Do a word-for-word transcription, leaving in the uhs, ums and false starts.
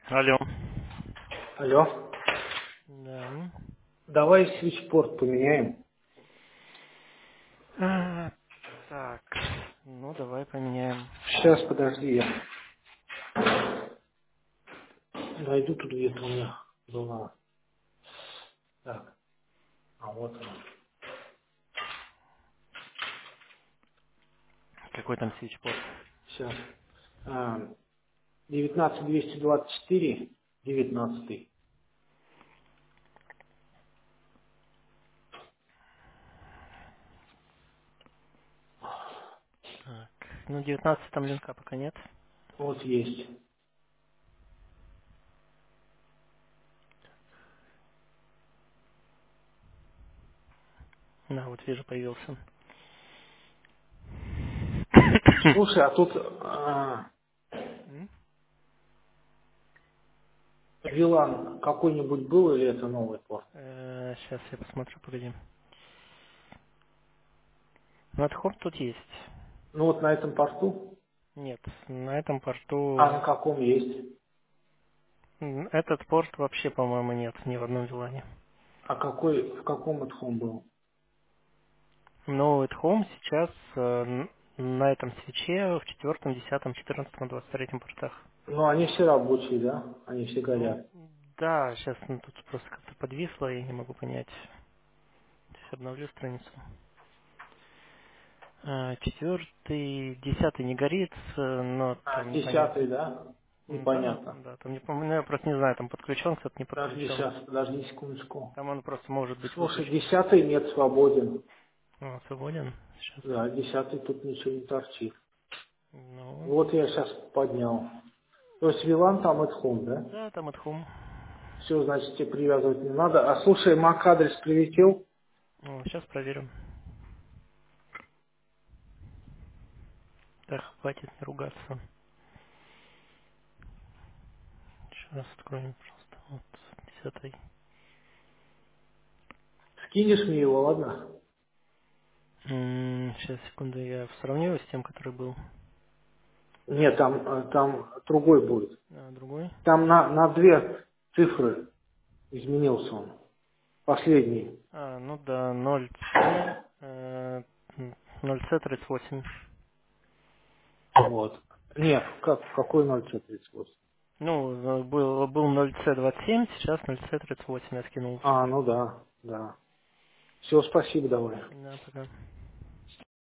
Алло. Алло. Да. Давай свитчпорт поменяем. А, так, ну давай поменяем. Сейчас, подожди, я найду тут где-то у меня была. Так, а вот она. Какой там свитчпорт? Сейчас. А, девятнадцать двести двадцать четыре, девятнадцатый. Так, ну девятнадцать там линка пока нет. Вот есть. Да, вот вижу, появился. Слушай, а тут а, М? Вилан какой-нибудь был или это новый порт? Э, Сейчас я посмотрю, погоди. Ну, отход тут есть. Ну вот на этом порту. Нет, на этом А порту... на каком есть? м, Этот порт вообще, по-моему, нет ни в одном Вилане. А какой, в каком отхом был? Но at Home сейчас э, н- на этом свече в четвертом, десятом, четырнадцатом, двадцать третьем портах. Ну, они все рабочие, да? Они все Ну, горят. да, сейчас ну, тут просто как-то подвисло, я не могу понять. Сейчас обновлю страницу. А, Четвертый, десятый не горит, э, но А, там десятый, непонятно. да? М, Там, Непонятно. да, там не пом- ну, я просто не знаю, там подключен, кто-то не Подожди подключен. сейчас, подожди секундочку. Там он просто может быть Слушай, выключен. десятый нет, свободен. О, свободен. Сейчас. Да, десятый тут ничего не торчит. Ну, Вот я сейчас поднял. То есть Вилан там at home, да? да, там at Home. Все, значит, тебе привязывать не надо. А слушай, мак адрес прилетел? Ну, сейчас проверим. Так, хватит не ругаться. Еще раз откроем просто. Вот, десятый. Скинешь мне его, ладно? М, Сейчас, секунду, я сравниваю с тем, который был. Нет, там, э, там другой будет. А, другой. Там на, на две цифры изменился он. Последний. А, ну да, ноль c э, ноль c тридцать восемь. Вот. Нет, как, какой ноль тридцать восемь? Ну, э, был, был ноль c двадцать семь, сейчас ноль c тридцать восемь я скинул. А, ну да, да. Все, спасибо, давай. Да, пока.